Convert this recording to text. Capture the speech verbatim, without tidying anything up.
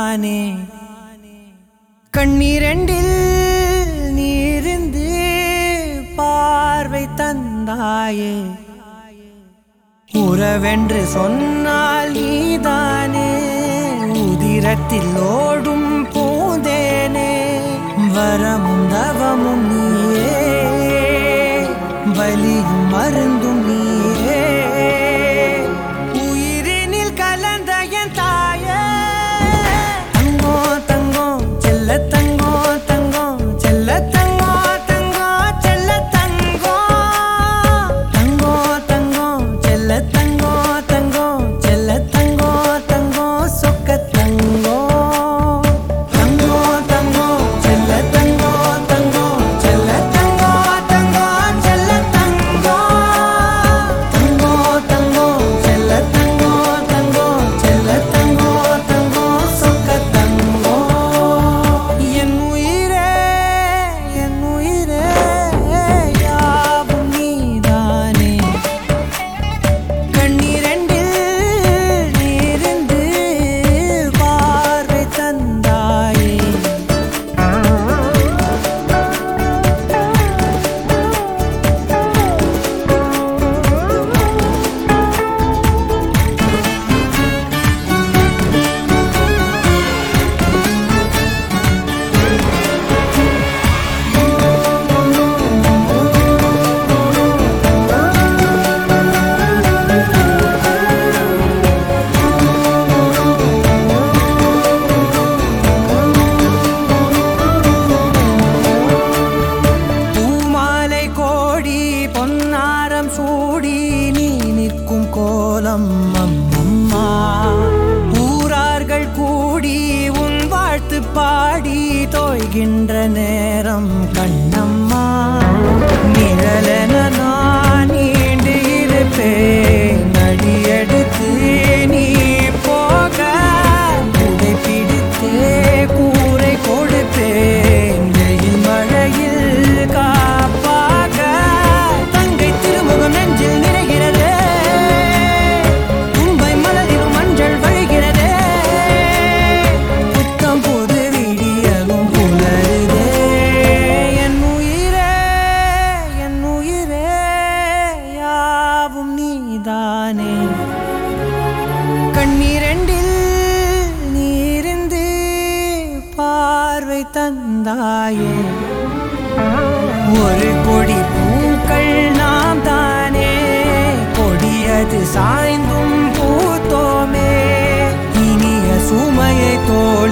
நீதானே கண்ணீரண்டில் நீரிந்து பார்வை தந்தாயே உறவென்று சொன்னால் நீதானே உதிரத்தில் ஓடும் பூந்தேனே வரமும் தவமும் நீயே வலியும் மருந்தும் நீயே உயிரினில் கலந்த என் தாயே தங்கோ தங்கோ செல்ல தங்கோ தங்கோ செல்ல தங்கோ தங்கோ செல்ல தங்கோ தங்கோ தங்கோ செல்ல தங்கோ தங்கோ செல்ல தங்கோ தங்கோ சொக்க தங்கோ தங்கோ தங்கோ செல்ல தங்கோ தங்கோ செல்ல தங்கோ தங்கோ செல்ல தங்கோ தங்கோ தங்கோ செல்ல தங்கோ தங்கோ செல்ல தங்கோ தங்கோ சொக்க தங்கோ என் உயிரே என் உயிரே யாவும் நீதானே கண்ணீரண்டில் நீரிந்து பார்வை தந்தாயே பூமாலை கோடி பொன்னாரம் சூடி நீ நிற்கும் கோலம் அம்மம்மா ஊரார்கள் கூடி உன் வாழ்த்து பாடி தோய்கின்ற நேரம் கண்ணம்மா நிழலென நான் நீண்டு இருப்பேன் அடியெடுத்து நீ போக உடை பிடித்தே கூரை கொடுப்பேன் வெயில் மழையில் காப்பாக தங்கை திருமுகம் நெஞ்சில் நிறைகிறதே மும்பை மலரிலும் மஞ்சள் வழிகிறதே புத்தம் புது விடியலும் புலருதே என் உயிரே என் உயிரே யாவும் நீதானே கண்ணீரண்டில் நீரிந்து பார்வை தந்தாயே ஒரு கொடி பூக்கள் நாம் தானே கொடியது சாய்ந்தும் பூத்தோமே இனிய சுமையை தோ